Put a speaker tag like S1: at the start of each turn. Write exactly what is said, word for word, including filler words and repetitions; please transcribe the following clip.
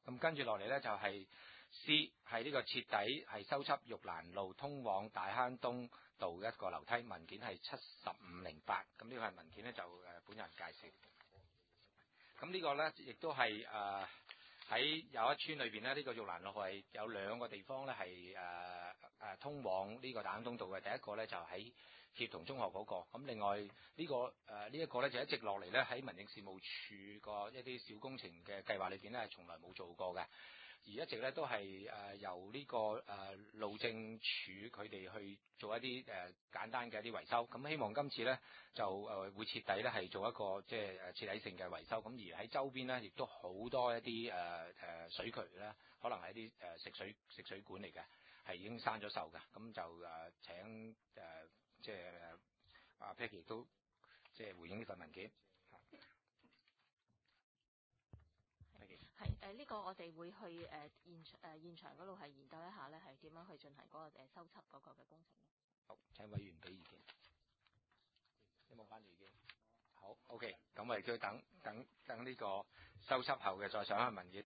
S1: 咁跟住落嚟咧就係 C 係呢個徹底係修葺玉蘭路通往大坑東道一個樓梯，文件係七十五零八。咁呢個係文件咧就誒本人介紹。咁呢個咧亦都係誒喺有一村裏邊咧，呢、這個玉蘭路係有兩個地方咧係誒誒通往呢個大坑東道嘅。第一個咧就喺協同中學嗰、那個，咁另外呢、這個誒、呃這個、呢一個咧就一直落嚟咧喺民政事務處個一啲小工程嘅計劃裏邊咧係從來冇做過嘅，而一直咧都係誒、呃、由呢、這個誒、呃、路政署佢哋去做一啲誒、呃、簡單嘅一啲維修，咁希望今次咧就誒、呃、會徹底咧係做一個即係誒徹底性嘅維修，咁而喺周邊咧亦都好多一啲誒誒水渠咧，可能係一啲誒、呃、食水食水管嚟嘅，係已經生咗銹嘅，咁就誒、呃、請誒。呃即係阿 Peggy 都即係回應呢份文件。Peggy
S2: 係誒呢個我哋會去誒、呃、現誒、呃、現場嗰度係研究一下咧，係點樣去進行嗰、那個誒修葺嗰個嘅工程。
S1: 好，請委員俾意見。有冇反對意見？好 ，OK，咁我哋都等等等呢個修葺後嘅再上一份文件。